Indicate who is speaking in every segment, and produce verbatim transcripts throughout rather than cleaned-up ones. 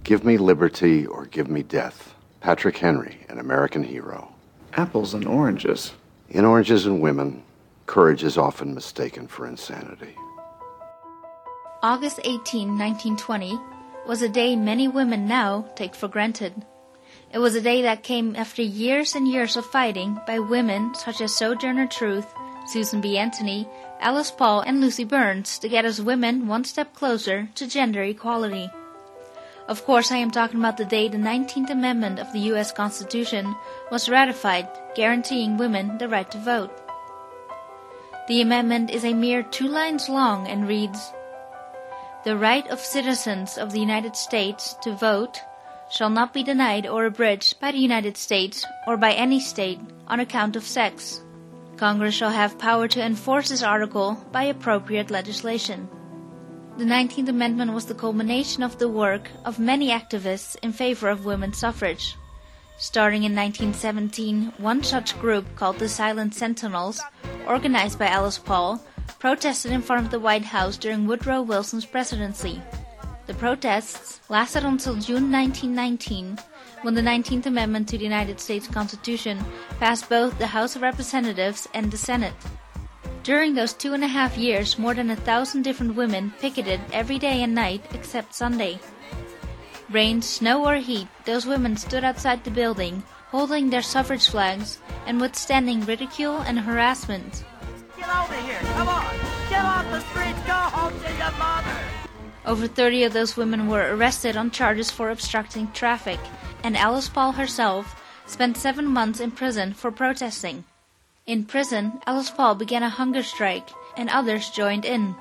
Speaker 1: Give me liberty or give me death. Patrick Henry, an American hero.
Speaker 2: Apples and oranges.
Speaker 1: In Oranges and Women, courage is often mistaken for insanity.
Speaker 3: August eighteenth, nineteen twenty was a day many women now take for granted. It was a day that came after years and years of fighting by women such as Sojourner Truth, Susan B. Anthony, Alice Paul, and Lucy Burns to get us women one step closer to gender equality. Of course, I am talking about the day the nineteenth Amendment of the U S Constitution was ratified, guaranteeing women the right to vote. The amendment is a mere two lines long and reads, "The right of citizens of the United States to vote shall not be denied or abridged by the United States or by any state on account of sex. Congress shall have power to enforce this article by appropriate legislation." The nineteenth Amendment was the culmination of the work of many activists in favor of women's suffrage. Starting in nineteen seventeen, one such group called the Silent Sentinels, organized by Alice Paul, protested in front of the White House during Woodrow Wilson's presidency. The protests lasted until June nineteen nineteen, when the nineteenth Amendment to the United States Constitution passed both the House of Representatives and the Senate. During those two and a half years, more than a thousand different women picketed every day and night except Sunday. Rain, snow, or heat, those women stood outside the building, holding their suffrage flags and withstanding ridicule and harassment.
Speaker 4: Get over here, come on! Get off the streets, go home to your mother!
Speaker 3: Over thirty of those women were arrested on charges for obstructing traffic, and Alice Paul herself spent seven months in prison for protesting. In prison, Alice Paul began a hunger strike, and others joined in.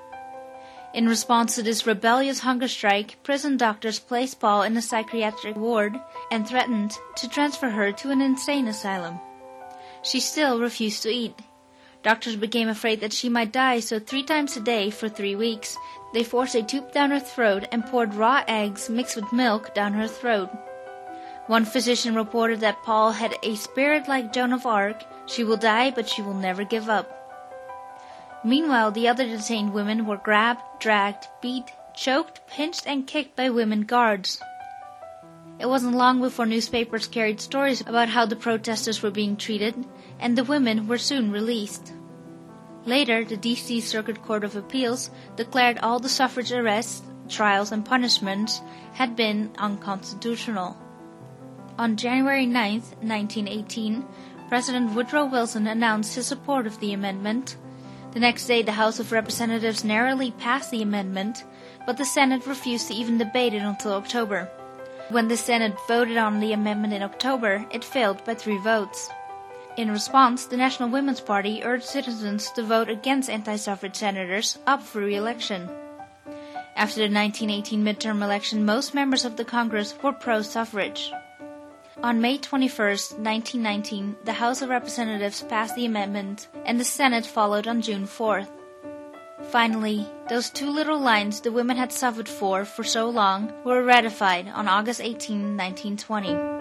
Speaker 3: In response to this rebellious hunger strike, prison doctors placed Paul in a psychiatric ward and threatened to transfer her to an insane asylum. She still refused to eat. Doctors became afraid that she might die, so three times a day for three weeks, they forced a tube down her throat and poured raw eggs mixed with milk down her throat. One physician reported that Paul had a spirit like Joan of Arc. She will die, but she will never give up. Meanwhile, the other detained women were grabbed, dragged, beat, choked, pinched, and kicked by women guards. It wasn't long before newspapers carried stories about how the protesters were being treated, and the women were soon released. Later, the D C Circuit Court of Appeals declared all the suffrage arrests, trials, and punishments had been unconstitutional. On January ninth, nineteen eighteen, President Woodrow Wilson announced his support of the amendment. The next day, the House of Representatives narrowly passed the amendment, but the Senate refused to even debate it until October. When the Senate voted on the amendment in October, it failed by three votes. In response, the National Women's Party urged citizens to vote against anti-suffrage senators up for re-election. After the nineteen eighteen midterm election, most members of the Congress were pro-suffrage. On May twenty-first, nineteen nineteen, the House of Representatives passed the amendment, and the Senate followed on June fourth. Finally, those two little lines the women had suffered for for so long were ratified on August eighteenth, nineteen twenty.